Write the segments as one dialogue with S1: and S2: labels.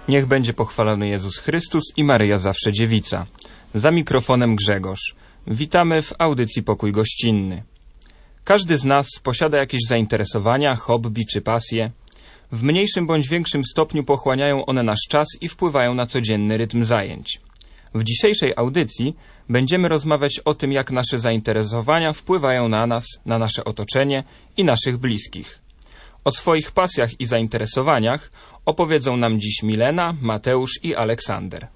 S1: Niech będzie pochwalony Jezus Chrystus i Maryja zawsze dziewica. Za mikrofonem Grzegorz. Witamy w audycji Pokój Gościnny. Każdy z nas posiada jakieś zainteresowania, hobby czy pasje. W mniejszym bądź większym stopniu pochłaniają one nasz czas i wpływają na codzienny rytm zajęć. W dzisiejszej audycji będziemy rozmawiać o tym, jak nasze zainteresowania wpływają na nas, na nasze otoczenie i naszych bliskich. O swoich pasjach i zainteresowaniach opowiedzą nam dziś Milena, Mateusz i Aleksander.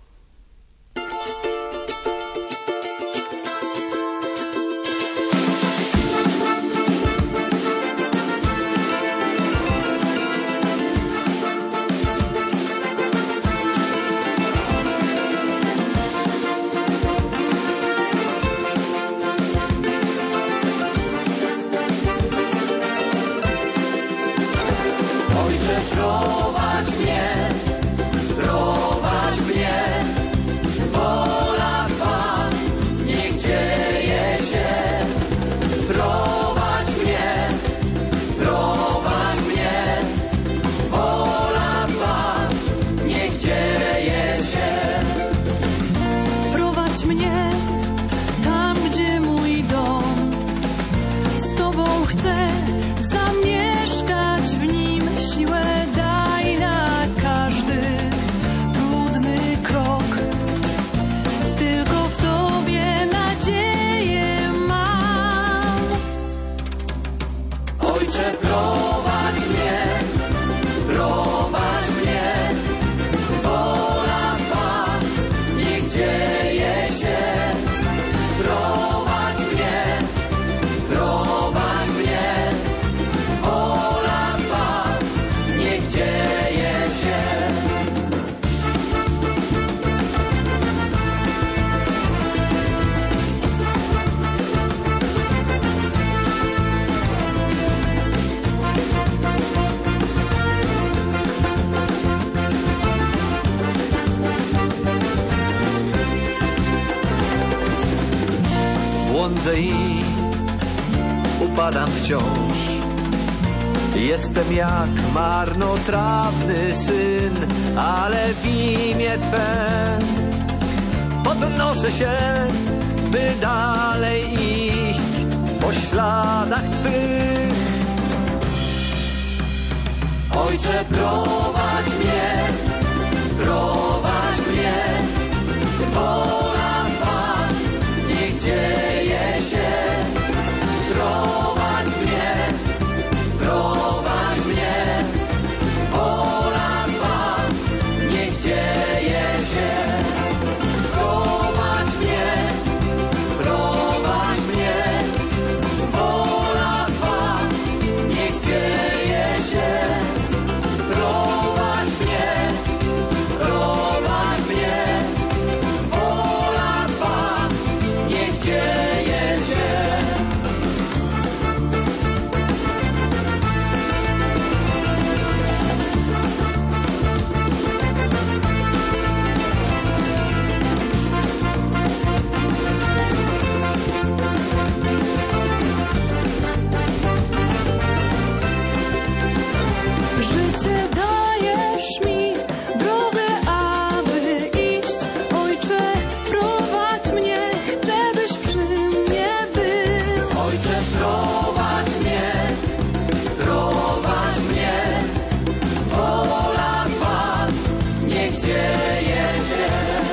S2: I upadam wciąż. Jestem jak marnotrawny syn, ale w imię Twe podnoszę się, by dalej iść po śladach Twych. Ojcze, prowadź mnie, wola Twa niech dzieje się. Prowadź mnie, wola Twa niech dzieje się. Prowadź mnie, wola Twa niech dzieje się. Prowadź mnie, wola Twa niech dzieje się.
S3: Życie dajesz mi, drogę, aby iść. Ojcze, prowadź mnie, chcę, byś przy mnie był.
S2: Ojcze, prowadź mnie, wola Twa niech dzieje się.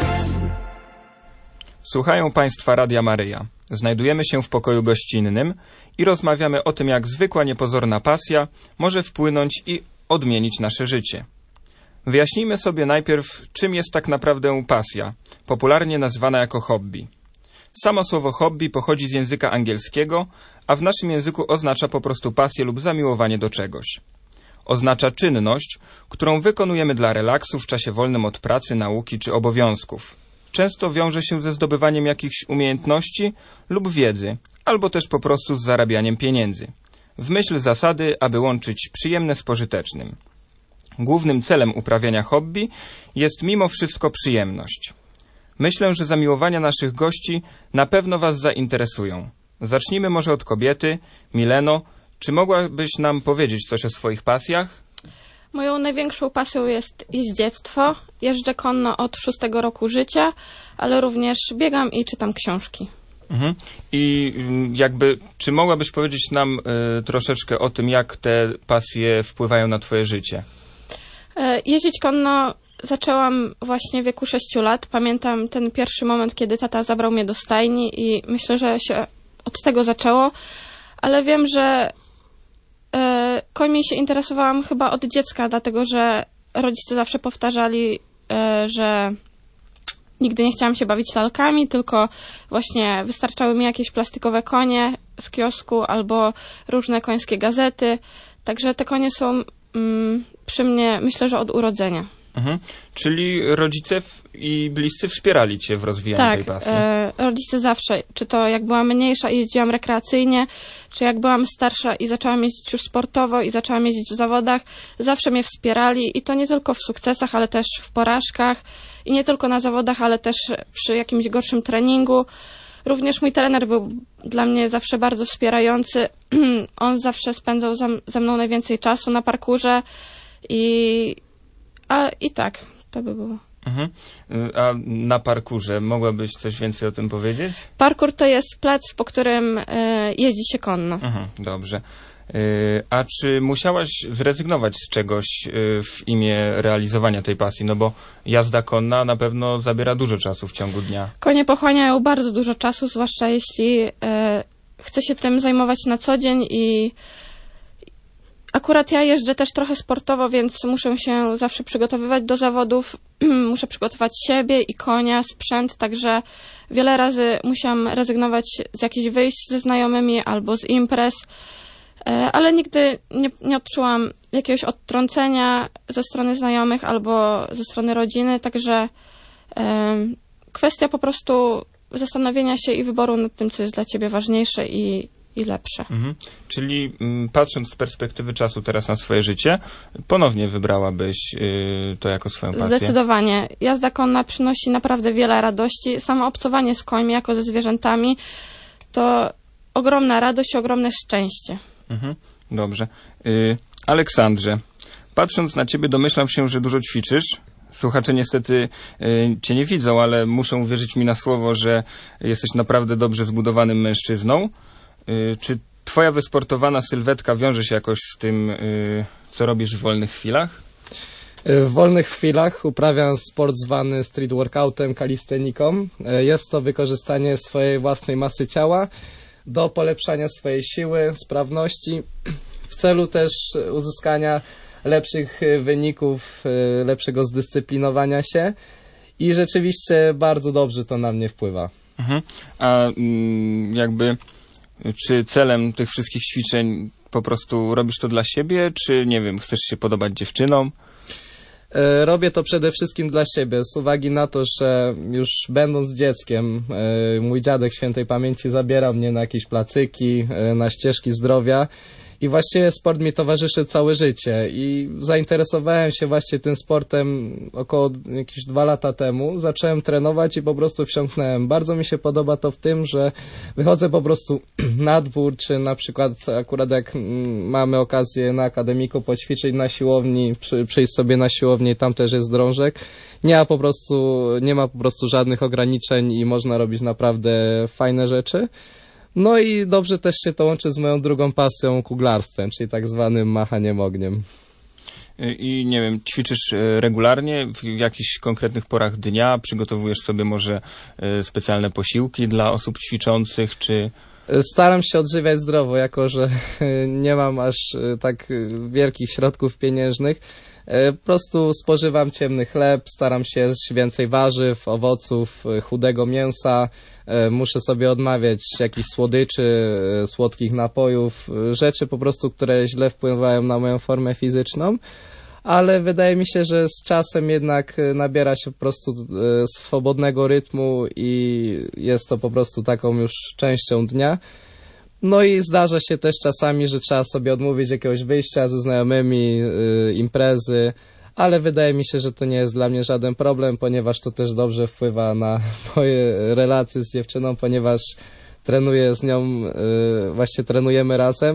S1: Słuchają Państwa Radia Maryja. Znajdujemy się w pokoju gościnnym i rozmawiamy o tym, jak zwykła niepozorna pasja może wpłynąć i odmienić nasze życie. Wyjaśnijmy sobie najpierw, czym jest tak naprawdę pasja, popularnie nazywana jako hobby. Samo słowo hobby pochodzi z języka angielskiego, a w naszym języku oznacza po prostu pasję lub zamiłowanie do czegoś. Oznacza czynność, którą wykonujemy dla relaksu w czasie wolnym od pracy, nauki czy obowiązków. Często wiąże się ze zdobywaniem jakichś umiejętności lub wiedzy, albo też po prostu z zarabianiem pieniędzy. W myśl zasady, aby łączyć przyjemne z pożytecznym. Głównym celem uprawiania hobby jest mimo wszystko przyjemność. Myślę, że zamiłowania naszych gości na pewno Was zainteresują. Zacznijmy może od kobiety. Mileno, czy mogłabyś nam powiedzieć coś o swoich pasjach?
S4: Moją największą pasją jest jeździectwo. Jeżdżę konno od 6 roku życia, ale również biegam i czytam książki.
S1: Mhm. I jakby, czy mogłabyś powiedzieć nam troszeczkę o tym, jak te pasje wpływają na twoje życie?
S4: Jeździć konno zaczęłam właśnie w wieku 6 lat. Pamiętam ten pierwszy moment, kiedy tata zabrał mnie do stajni i myślę, że się od tego zaczęło, ale wiem, że końmi się interesowałam chyba od dziecka, dlatego że rodzice zawsze powtarzali, że nigdy nie chciałam się bawić lalkami, tylko właśnie wystarczały mi jakieś plastikowe konie z kiosku albo różne końskie gazety. Także te konie są przy mnie, myślę, że od urodzenia.
S1: Mhm. Czyli rodzice i bliscy wspierali cię w rozwijaniu tej pasji?
S4: Rodzice zawsze. Czy to jak byłam mniejsza i jeździłam rekreacyjnie, czy jak byłam starsza i zaczęłam jeździć już sportowo i zaczęłam jeździć w zawodach, zawsze mnie wspierali i to nie tylko w sukcesach, ale też w porażkach i nie tylko na zawodach, ale też przy jakimś gorszym treningu. Również mój trener był dla mnie zawsze bardzo wspierający. On zawsze spędzał ze mną najwięcej czasu na parkurze i tak, to by było.
S1: Mhm. A na parkurze mogłabyś coś więcej o tym powiedzieć?
S4: Parkur to jest plac, po którym jeździ się konno.
S1: Mhm, dobrze. A czy musiałaś zrezygnować z czegoś w imię realizowania tej pasji? No bo jazda konna na pewno zabiera dużo czasu w ciągu dnia.
S4: Konie pochłaniają bardzo dużo czasu, zwłaszcza jeśli chce się tym zajmować na co dzień i akurat ja jeżdżę też trochę sportowo, więc muszę się zawsze przygotowywać do zawodów. Muszę przygotować siebie i konia, sprzęt, także wiele razy musiałam rezygnować z jakichś wyjść ze znajomymi albo z imprez, ale nigdy nie odczułam jakiegoś odtrącenia ze strony znajomych albo ze strony rodziny, także kwestia po prostu zastanowienia się i wyboru nad tym, co jest dla ciebie ważniejsze i lepsze.
S1: Mhm. Czyli patrząc z perspektywy czasu teraz na swoje życie, ponownie wybrałabyś to jako swoją pasję?
S4: Zdecydowanie. Jazda konna przynosi naprawdę wiele radości. Samo obcowanie z końmi jako ze zwierzętami to ogromna radość i ogromne szczęście.
S1: Mhm. Dobrze. Aleksandrze, patrząc na ciebie domyślam się, że dużo ćwiczysz. Słuchacze niestety cię nie widzą, ale muszą uwierzyć mi na słowo, że jesteś naprawdę dobrze zbudowanym mężczyzną. Czy twoja wysportowana sylwetka wiąże się jakoś z tym, co robisz w wolnych chwilach?
S5: W wolnych chwilach uprawiam sport zwany street workoutem, kalisteniką. Jest to wykorzystanie swojej własnej masy ciała do polepszania swojej siły, sprawności, w celu też uzyskania lepszych wyników, lepszego zdyscyplinowania się i rzeczywiście bardzo dobrze to na mnie wpływa.
S1: Mhm. A jakby czy celem tych wszystkich ćwiczeń po prostu robisz to dla siebie, czy nie wiem, chcesz się podobać dziewczynom?
S5: Robię to przede wszystkim dla siebie, z uwagi na to, że już będąc dzieckiem, mój dziadek świętej pamięci zabierał mnie na jakieś placyki, na ścieżki zdrowia i właściwie sport mi towarzyszy całe życie i zainteresowałem się właśnie tym sportem około jakieś 2 lata temu. Zacząłem trenować i po prostu wsiąknąłem. Bardzo mi się podoba to w tym, że wychodzę po prostu na dwór, czy na przykład akurat jak mamy okazję na akademiku poćwiczyć na siłowni, przyjść sobie na siłownię i tam też jest drążek. Nie ma po prostu żadnych ograniczeń i można robić naprawdę fajne rzeczy. No i dobrze też się to łączy z moją drugą pasją, kuglarstwem, czyli tak zwanym machaniem ogniem.
S1: I nie wiem, ćwiczysz regularnie w jakichś konkretnych porach dnia? Przygotowujesz sobie może specjalne posiłki dla osób ćwiczących, czy...
S5: Staram się odżywiać zdrowo, jako że nie mam aż tak wielkich środków pieniężnych. Po prostu spożywam ciemny chleb, staram się jeść więcej warzyw, owoców, chudego mięsa. Muszę sobie odmawiać jakichś słodyczy, słodkich napojów, rzeczy po prostu, które źle wpływają na moją formę fizyczną. Ale wydaje mi się, że z czasem jednak nabiera się po prostu swobodnego rytmu i jest to po prostu taką już częścią dnia. No i zdarza się też czasami, że trzeba sobie odmówić jakiegoś wyjścia ze znajomymi, imprezy, ale wydaje mi się, że to nie jest dla mnie żaden problem, ponieważ to też dobrze wpływa na moje relacje z dziewczyną, ponieważ trenuję z nią, właśnie trenujemy razem.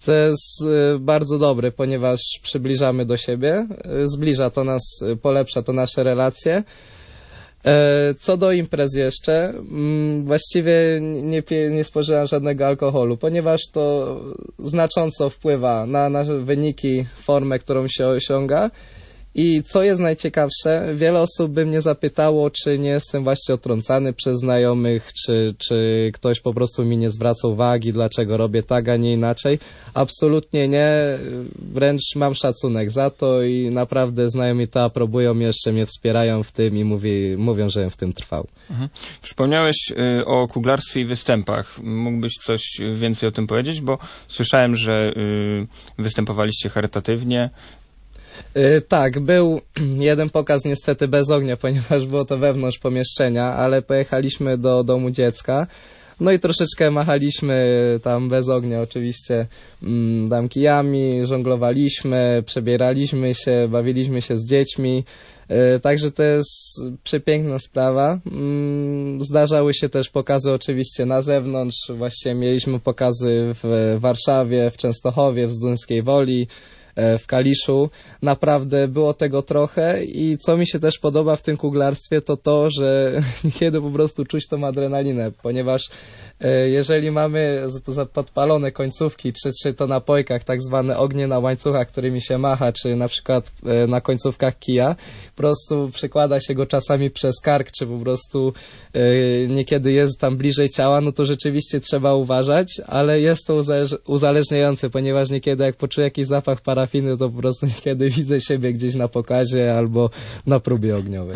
S5: co jest bardzo dobre, ponieważ przybliżamy do siebie, zbliża to nas, polepsza to nasze relacje. Co do imprez jeszcze, właściwie nie spożywam żadnego alkoholu, ponieważ to znacząco wpływa na nasze wyniki, formę, którą się osiąga. I co jest najciekawsze, wiele osób by mnie zapytało, czy nie jestem właśnie otrącany przez znajomych, czy ktoś po prostu mi nie zwraca uwagi, dlaczego robię tak, a nie inaczej. Absolutnie nie, wręcz mam szacunek za to i naprawdę znajomi to aprobują, jeszcze mnie wspierają w tym i mówią, żebym w tym trwał.
S1: Wspomniałeś o kuglarstwie i występach. Mógłbyś coś więcej o tym powiedzieć? Bo słyszałem, że występowaliście charytatywnie.
S5: Tak, był jeden pokaz niestety bez ognia, ponieważ było to wewnątrz pomieszczenia, ale pojechaliśmy do domu dziecka. No i troszeczkę machaliśmy tam bez ognia oczywiście tam kijami, żonglowaliśmy, przebieraliśmy się, bawiliśmy się z dziećmi. Także to jest przepiękna sprawa. Zdarzały się też pokazy oczywiście na zewnątrz. Właściwie mieliśmy pokazy w Warszawie, w Częstochowie, w Zduńskiej Woli, w Kaliszu. Naprawdę było tego trochę i co mi się też podoba w tym kuglarstwie, to, że niekiedy po prostu czuć tą adrenalinę, ponieważ jeżeli mamy podpalone końcówki, czy to na pojkach, tak zwane ognie na łańcuchach, którymi się macha, czy na przykład na końcówkach kija, po prostu przekłada się go czasami przez kark, czy po prostu niekiedy jest tam bliżej ciała, no to rzeczywiście trzeba uważać, ale jest to uzależniające, ponieważ niekiedy jak poczuję jakiś zapach parafiny, to po prostu niekiedy widzę siebie gdzieś na pokazie albo na próbie ogniowej.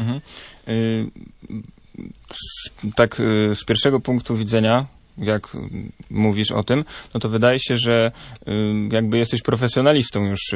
S1: Tak z pierwszego punktu widzenia, jak mówisz o tym, no to wydaje się, że jakby jesteś profesjonalistą już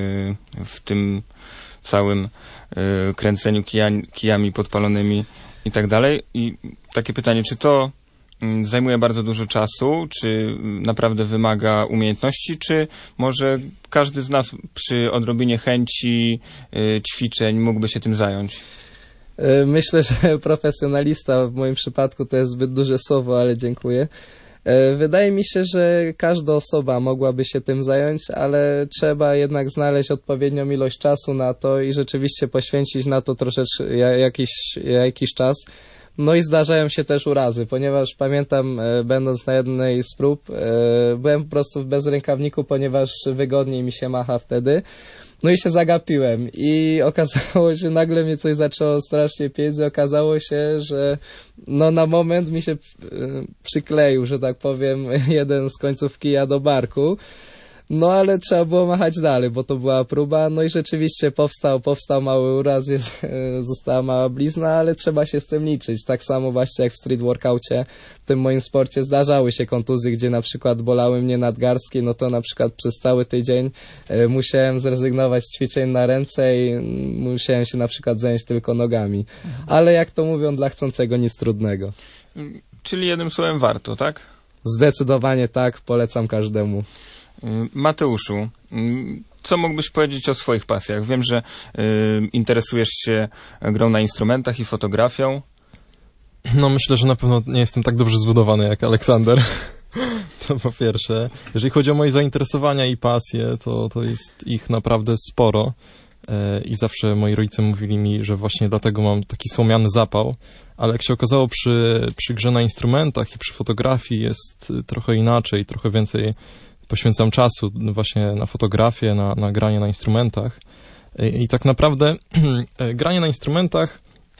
S1: w tym całym kręceniu kijami podpalonymi i tak dalej. I takie pytanie, czy to zajmuje bardzo dużo czasu, czy naprawdę wymaga umiejętności, czy może każdy z nas przy odrobinie chęci, ćwiczeń mógłby się tym zająć?
S5: Myślę, że profesjonalista w moim przypadku to jest zbyt duże słowo, ale dziękuję. Wydaje mi się, że każda osoba mogłaby się tym zająć, ale trzeba jednak znaleźć odpowiednią ilość czasu na to i rzeczywiście poświęcić na to troszeczkę jakiś czas. No i zdarzają się też urazy, ponieważ pamiętam, będąc na jednej z prób, byłem po prostu w bezrękawniku, ponieważ wygodniej mi się macha wtedy. No i się zagapiłem i okazało się, nagle mnie coś zaczęło strasznie piec i okazało się, że no na moment mi się przykleił, że tak powiem, jeden z końców kija do barku. No ale trzeba było machać dalej, bo to była próba, no i rzeczywiście powstał mały uraz, została mała blizna, ale trzeba się z tym liczyć. Tak samo właśnie jak w street workaucie, w tym moim sporcie zdarzały się kontuzje, gdzie na przykład bolały mnie nadgarstki, no to na przykład przez cały tydzień musiałem zrezygnować z ćwiczeń na ręce i musiałem się na przykład zająć tylko nogami. Ale jak to mówią, dla chcącego nic trudnego.
S1: Czyli jednym słowem warto, tak?
S5: Zdecydowanie tak, polecam każdemu.
S1: Mateuszu, co mógłbyś powiedzieć o swoich pasjach? Wiem, że interesujesz się grą na instrumentach i fotografią.
S6: No myślę, że na pewno nie jestem tak dobrze zbudowany jak Aleksander. To po pierwsze. Jeżeli chodzi o moje zainteresowania i pasje, to jest ich naprawdę sporo. I zawsze moi rodzice mówili mi, że właśnie dlatego mam taki słomiany zapał. Ale jak się okazało przy grze na instrumentach i przy fotografii jest trochę inaczej, trochę więcej poświęcam czasu właśnie na fotografię, na granie na instrumentach. I tak naprawdę granie na instrumentach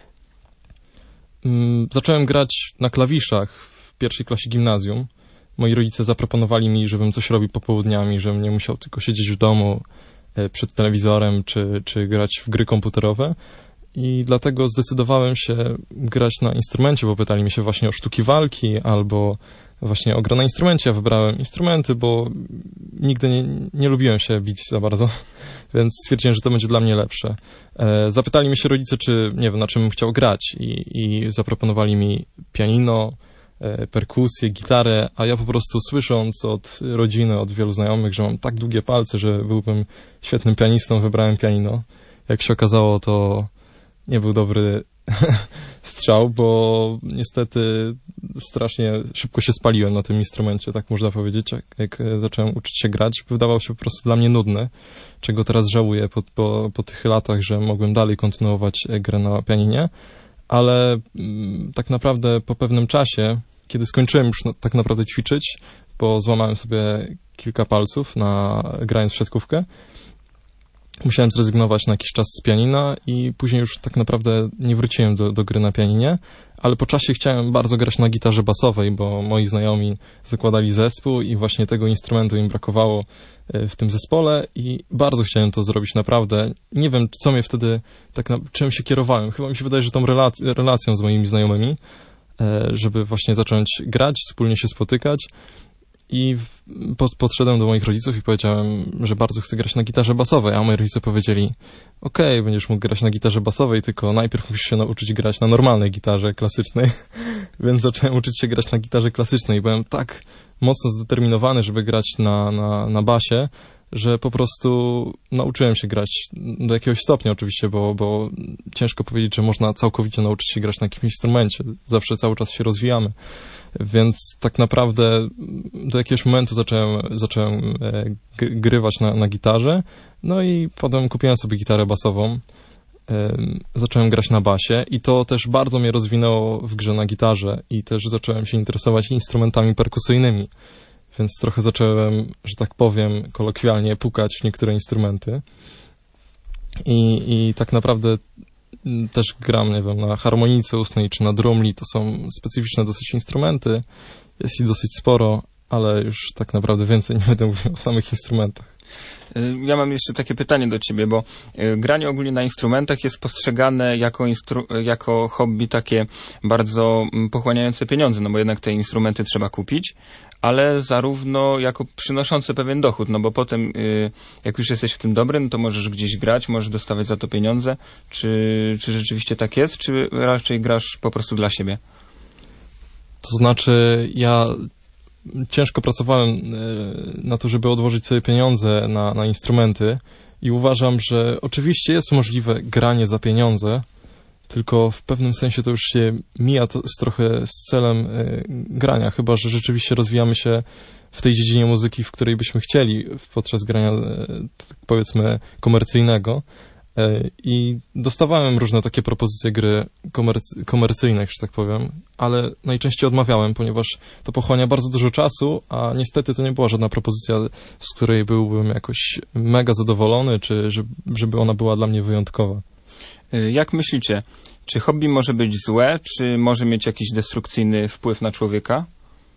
S6: zacząłem grać na klawiszach w pierwszej klasie gimnazjum. Moi rodzice zaproponowali mi, żebym coś robił popołudniami, żebym nie musiał tylko siedzieć w domu przed telewizorem czy grać w gry komputerowe. I dlatego zdecydowałem się grać na instrumencie, bo pytali mi się właśnie o sztuki walki albo właśnie o grę na instrumencie. Ja wybrałem instrumenty, bo nigdy nie lubiłem się bić za bardzo, więc stwierdziłem, że to będzie dla mnie lepsze. Zapytali mnie się rodzice, czy nie wiem, na czym bym chciał grać i zaproponowali mi pianino, perkusję, gitarę, a ja po prostu słysząc od rodziny, od wielu znajomych, że mam tak długie palce, że byłbym świetnym pianistą, wybrałem pianino. Jak się okazało, to nie był dobry strzał, bo niestety strasznie szybko się spaliłem na tym instrumencie, tak można powiedzieć, jak zacząłem uczyć się grać. Wydawał się po prostu dla mnie nudny, czego teraz żałuję po tych latach, że mogłem dalej kontynuować grę na pianinie, ale tak naprawdę po pewnym czasie, kiedy skończyłem już tak naprawdę ćwiczyć, bo złamałem sobie kilka palców grając w siatkówkę, musiałem zrezygnować na jakiś czas z pianina i później już tak naprawdę nie wróciłem do gry na pianinie, ale po czasie chciałem bardzo grać na gitarze basowej, bo moi znajomi zakładali zespół i właśnie tego instrumentu im brakowało w tym zespole i bardzo chciałem to zrobić naprawdę. Nie wiem, co mnie wtedy, czym się kierowałem. Chyba mi się wydaje, że tą relacją z moimi znajomymi, żeby właśnie zacząć grać, wspólnie się spotykać. I podszedłem do moich rodziców i powiedziałem, że bardzo chcę grać na gitarze basowej, a moi rodzice powiedzieli: okej, będziesz mógł grać na gitarze basowej, tylko najpierw musisz się nauczyć grać na normalnej gitarze klasycznej. Więc zacząłem uczyć się grać na gitarze klasycznej. Byłem tak mocno zdeterminowany, żeby grać na basie, że po prostu nauczyłem się grać do jakiegoś stopnia oczywiście, bo ciężko powiedzieć, że można całkowicie nauczyć się grać na jakimś instrumencie. Zawsze cały czas się rozwijamy. Więc tak naprawdę do jakiegoś momentu zacząłem grywać na gitarze, no i potem kupiłem sobie gitarę basową, zacząłem grać na basie i to też bardzo mnie rozwinęło w grze na gitarze i też zacząłem się interesować instrumentami perkusyjnymi, więc trochę zacząłem, że tak powiem kolokwialnie, pukać w niektóre instrumenty i tak naprawdę też gram, nie wiem, na harmonice ustnej czy na drumli. To są specyficzne dosyć instrumenty. Jest ich dosyć sporo, ale już tak naprawdę więcej nie będę mówił o samych instrumentach.
S1: Ja mam jeszcze takie pytanie do ciebie, bo granie ogólnie na instrumentach jest postrzegane jako hobby takie bardzo pochłaniające pieniądze, no bo jednak te instrumenty trzeba kupić, ale zarówno jako przynoszące pewien dochód, no bo potem jak już jesteś w tym dobry, no to możesz gdzieś grać, możesz dostawać za to pieniądze. Czy rzeczywiście tak jest, czy raczej grasz po prostu dla siebie?
S6: To znaczy, ja ciężko pracowałem na to, żeby odłożyć sobie pieniądze na instrumenty i uważam, że oczywiście jest możliwe granie za pieniądze, tylko w pewnym sensie to już się mija trochę z celem grania, chyba że rzeczywiście rozwijamy się w tej dziedzinie muzyki, w której byśmy chcieli podczas grania, powiedzmy, komercyjnego. I dostawałem różne takie propozycje gry komercyjnych, że tak powiem, ale najczęściej odmawiałem, ponieważ to pochłania bardzo dużo czasu, a niestety to nie była żadna propozycja, z której byłbym jakoś mega zadowolony, czy żeby ona była dla mnie wyjątkowa.
S1: Jak myślicie, czy hobby może być złe, czy może mieć jakiś destrukcyjny wpływ na człowieka?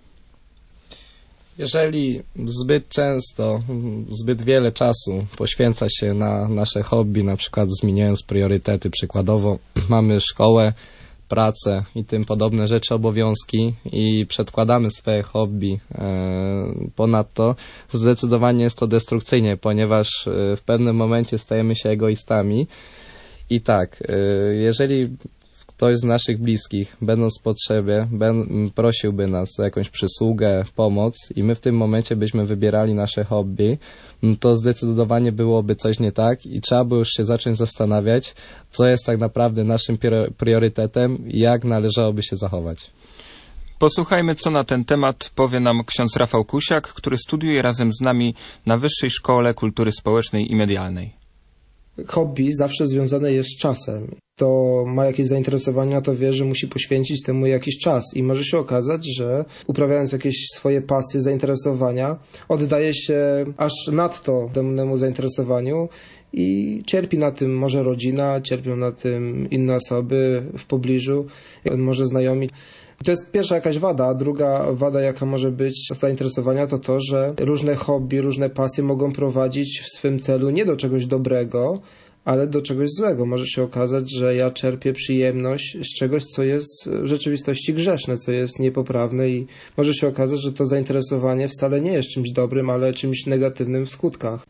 S5: Jeżeli zbyt często, zbyt wiele czasu poświęca się na nasze hobby, na przykład zmieniając priorytety, przykładowo mamy szkołę, pracę i tym podobne rzeczy, obowiązki i przedkładamy swoje hobby ponadto, zdecydowanie jest to destrukcyjnie, ponieważ w pewnym momencie stajemy się egoistami i tak, jeżeli ktoś z naszych bliskich, będąc w potrzebie, prosiłby nas o jakąś przysługę, pomoc i my w tym momencie byśmy wybierali nasze hobby, to zdecydowanie byłoby coś nie tak i trzeba by już się zacząć zastanawiać, co jest tak naprawdę naszym priorytetem i jak należałoby się zachować.
S1: Posłuchajmy, co na ten temat powie nam ksiądz Rafał Kusiak, który studiuje razem z nami na Wyższej Szkole Kultury Społecznej i Medialnej.
S7: Hobby zawsze związane jest z czasem. Kto ma jakieś zainteresowania, to wie, że musi poświęcić temu jakiś czas i może się okazać, że uprawiając jakieś swoje pasje, zainteresowania, oddaje się aż nadto temu zainteresowaniu i cierpi na tym może rodzina, cierpią na tym inne osoby w pobliżu, może znajomi. To jest pierwsza jakaś wada, a druga wada, jaka może być zainteresowania, to to, że różne hobby, różne pasje mogą prowadzić w swym celu nie do czegoś dobrego, ale do czegoś złego. Może się okazać, że ja czerpię przyjemność z czegoś, co jest w rzeczywistości grzeszne, co jest niepoprawne i może się okazać, że to zainteresowanie wcale nie jest czymś dobrym, ale czymś negatywnym w skutkach.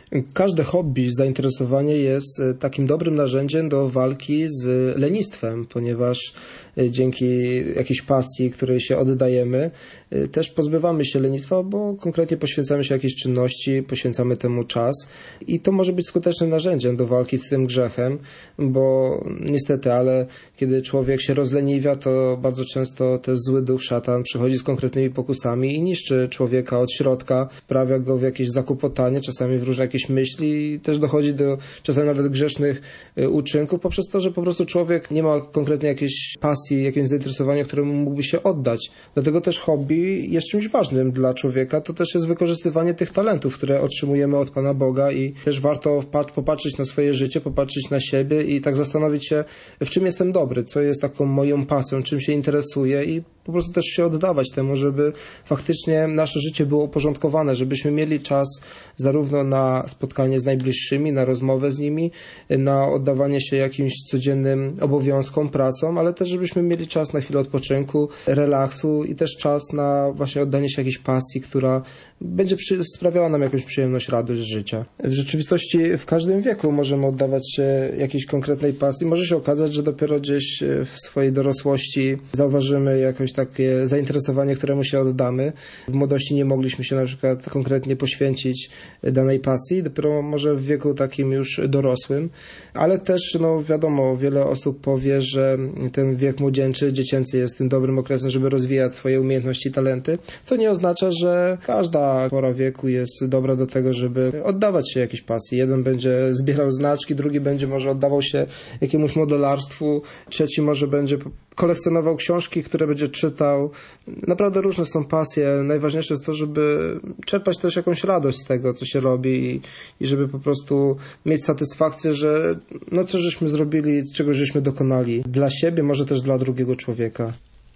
S7: Każde hobby, zainteresowanie jest takim dobrym narzędziem do walki z lenistwem, ponieważ dzięki jakiejś pasji, której się oddajemy, też pozbywamy się lenistwa, bo konkretnie poświęcamy się jakiejś czynności, poświęcamy temu czas i to może być skutecznym narzędziem do walki z tym grzechem, bo niestety, ale kiedy człowiek się rozleniwia, to bardzo często ten zły duch, szatan, przychodzi z konkretnymi pokusami i niszczy człowieka od środka, wprawia go w jakieś zakłopotanie, czasami w różne jakieś myśli i też dochodzi do czasami nawet grzesznych uczynków poprzez to, że po prostu człowiek nie ma konkretnie jakiejś pasji, jakiegoś zainteresowania, któremu mógłby się oddać. Dlatego też hobby jest czymś ważnym dla człowieka. To też jest wykorzystywanie tych talentów, które otrzymujemy od Pana Boga i też warto popatrzeć na swoje życie, popatrzeć na siebie i tak zastanowić się, w czym jestem dobry, co jest taką moją pasją, czym się interesuję i po prostu też się oddawać temu, żeby faktycznie nasze życie było uporządkowane, żebyśmy mieli czas zarówno na spotkanie z najbliższymi, na rozmowę z nimi, na oddawanie się jakimś codziennym obowiązkom, pracom, ale też żebyśmy mieli czas na chwilę odpoczynku, relaksu i też czas na właśnie oddanie się jakiejś pasji, która będzie sprawiała nam jakąś przyjemność, radość z życia. W rzeczywistości w każdym wieku możemy oddawać się jakiejś konkretnej pasji. Może się okazać, że dopiero gdzieś w swojej dorosłości zauważymy jakieś takie zainteresowanie, któremu się oddamy. W młodości nie mogliśmy się na przykład konkretnie poświęcić danej pasji, dopiero może w wieku takim już dorosłym, ale też wiadomo, wiele osób powie, że ten wiek młodzieńczy, dziecięcy jest tym dobrym okresem, żeby rozwijać swoje umiejętności i talenty, co nie oznacza, że każda pora wieku jest dobra do tego, żeby oddawać się jakiejś pasji. Jeden będzie zbierał znaczki, drugi będzie może oddawał się jakiemuś modelarstwu, trzeci może będzie kolekcjonował książki, które będzie czytał. Naprawdę różne są pasje. Najważniejsze jest to, żeby czerpać też jakąś radość z tego, co się robi i żeby po prostu mieć satysfakcję, że co żeśmy zrobili, czego żeśmy dokonali dla siebie, może też dla drugiego człowieka.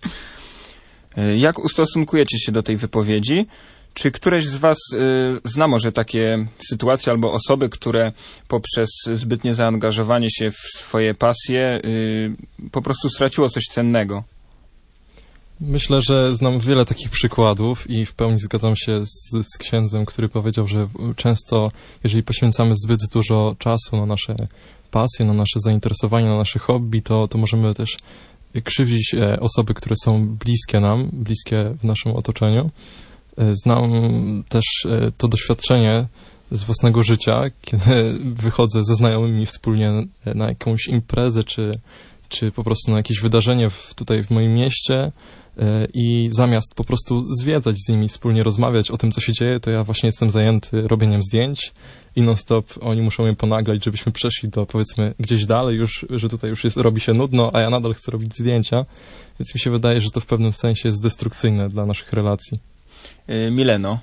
S1: Jak ustosunkujecie się do tej wypowiedzi? Czy któreś z Was zna może takie sytuacje albo osoby, które poprzez zbytnie zaangażowanie się w swoje pasje po prostu straciło coś cennego?
S6: Myślę, że znam wiele takich przykładów i w pełni zgadzam się z księdzem, który powiedział, że często, jeżeli poświęcamy zbyt dużo czasu na nasze pasje, na nasze zainteresowania, na nasze hobby, to możemy też krzywdzić osoby, które są bliskie nam, bliskie w naszym otoczeniu. Znam też to doświadczenie z własnego życia, kiedy wychodzę ze znajomymi wspólnie na jakąś imprezę, czy po prostu na jakieś wydarzenie tutaj w moim mieście i zamiast po prostu zwiedzać z nimi, wspólnie rozmawiać o tym, co się dzieje, to ja właśnie jestem zajęty robieniem zdjęć i non-stop oni muszą mnie ponaglać, żebyśmy przeszli do, powiedzmy, gdzieś dalej już, że tutaj już robi się nudno, a ja nadal chcę robić zdjęcia, więc mi się wydaje, że to w pewnym sensie jest destrukcyjne dla naszych relacji.
S1: Mileno?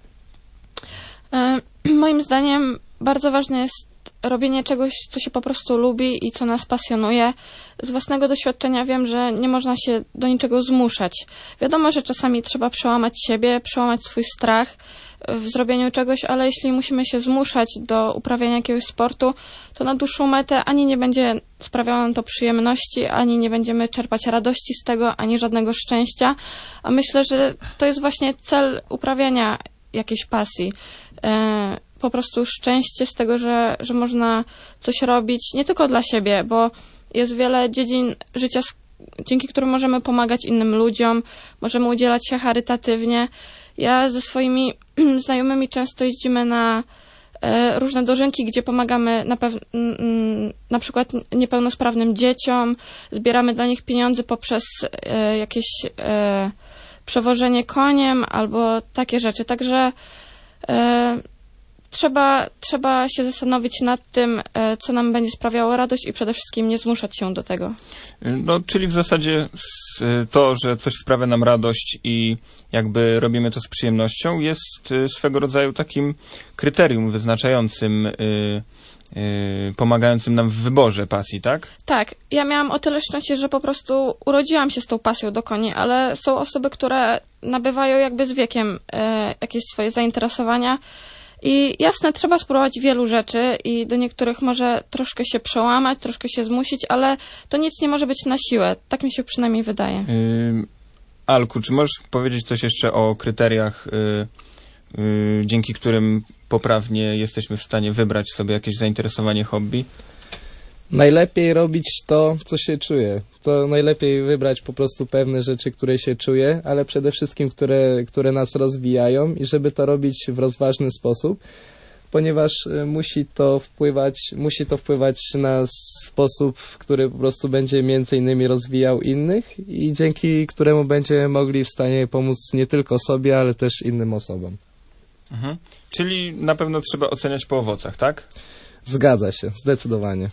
S4: Moim zdaniem bardzo ważne jest robienie czegoś, co się po prostu lubi i co nas pasjonuje. Z własnego doświadczenia wiem, że nie można się do niczego zmuszać. Wiadomo, że czasami trzeba przełamać siebie, przełamać swój strach w zrobieniu czegoś, ale jeśli musimy się zmuszać do uprawiania jakiegoś sportu, to na dłuższą metę ani nie będzie sprawiało nam to przyjemności, ani nie będziemy czerpać radości z tego, ani żadnego szczęścia. A myślę, że to jest właśnie cel uprawiania jakiejś pasji. Po prostu szczęście z tego, że można coś robić nie tylko dla siebie, bo jest wiele dziedzin życia, dzięki którym możemy pomagać innym ludziom, możemy udzielać się charytatywnie. Ja ze swoimi znajomymi często jeździmy na różne dożynki, gdzie pomagamy na przykład niepełnosprawnym dzieciom, zbieramy dla nich pieniądze poprzez jakieś przewożenie koniem albo takie rzeczy. Także trzeba się zastanowić nad tym, co nam będzie sprawiało radość i przede wszystkim nie zmuszać się do tego.
S1: Czyli w zasadzie to, że coś sprawia nam radość i jakby robimy to z przyjemnością, jest swego rodzaju takim kryterium wyznaczającym, pomagającym nam w wyborze pasji, tak? Tak.
S4: Ja miałam o tyle szczęście, że po prostu urodziłam się z tą pasją do koni, ale są osoby, które nabywają jakby z wiekiem jakieś swoje zainteresowania. I jasne, trzeba spróbować wielu rzeczy i do niektórych może troszkę się przełamać, troszkę się zmusić, ale to nic nie może być na siłę. Tak mi się przynajmniej wydaje.
S1: Alku, czy możesz powiedzieć coś jeszcze o kryteriach dzięki którym poprawnie jesteśmy w stanie wybrać sobie jakieś zainteresowanie, hobby?
S5: Najlepiej robić to, co się czuje. To najlepiej wybrać po prostu pewne rzeczy, które się czuje, ale przede wszystkim, które nas rozwijają i żeby to robić w rozważny sposób, ponieważ musi to wpływać na sposób, który po prostu będzie między innymi rozwijał innych i dzięki któremu będziemy mogli w stanie pomóc nie tylko sobie, ale też innym osobom.
S1: Mhm. Czyli na pewno trzeba oceniać po owocach, tak?
S5: Zgadza się, zdecydowanie.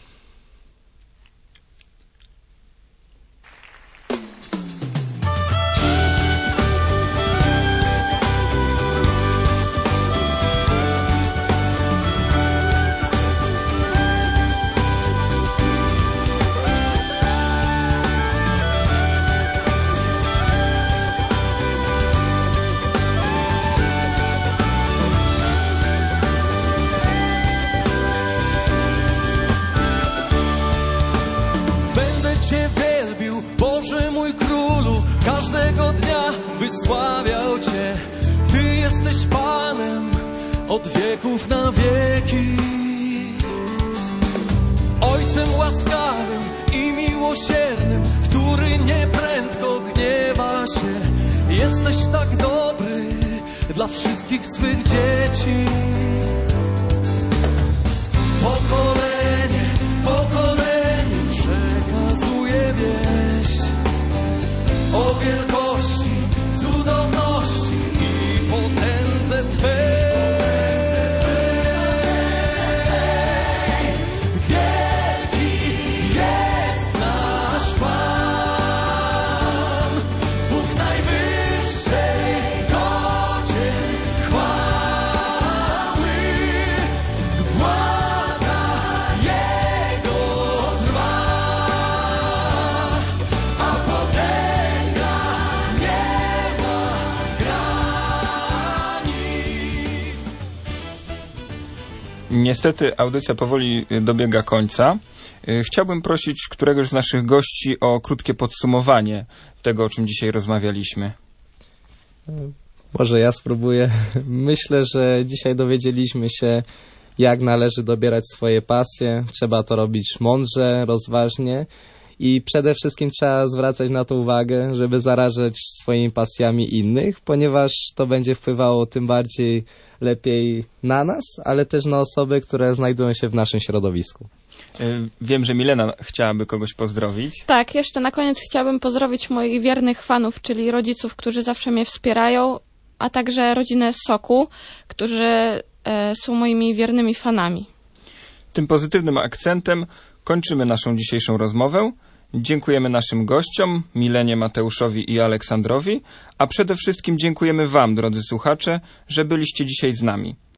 S2: Każdego dnia wysławiał Cię. Ty jesteś Panem od wieków na wieki. Ojcem łaskawym i miłosiernym, który nieprędko gniewa się. Jesteś tak dobry dla wszystkich swych dzieci. Pokolenie pokoleniu przekazuje wieść o wielkości, cudowności i potędze Twej. Wielki jest nasz Pan, Bóg najwyższej godzien chwały. Władza Jego trwa, a potęga
S1: Niestety audycja powoli dobiega końca. Chciałbym prosić któregoś z naszych gości o krótkie podsumowanie tego, o czym dzisiaj rozmawialiśmy.
S5: Może ja spróbuję. Myślę, że dzisiaj dowiedzieliśmy się, jak należy dobierać swoje pasje. Trzeba to robić mądrze, rozważnie i przede wszystkim trzeba zwracać na to uwagę, żeby zarażać swoimi pasjami innych, ponieważ to będzie wpływało tym bardziej lepiej na nas, ale też na osoby, które znajdują się w naszym środowisku.
S1: Wiem, że Milena chciałaby kogoś pozdrowić.
S4: Tak, jeszcze na koniec chciałabym pozdrowić moich wiernych fanów, czyli rodziców, którzy zawsze mnie wspierają, a także rodzinę Soku, którzy są moimi wiernymi fanami.
S1: Tym pozytywnym akcentem kończymy naszą dzisiejszą rozmowę. Dziękujemy naszym gościom, Milenie, Mateuszowi i Aleksandrowi, a przede wszystkim dziękujemy Wam, drodzy słuchacze, że byliście dzisiaj z nami.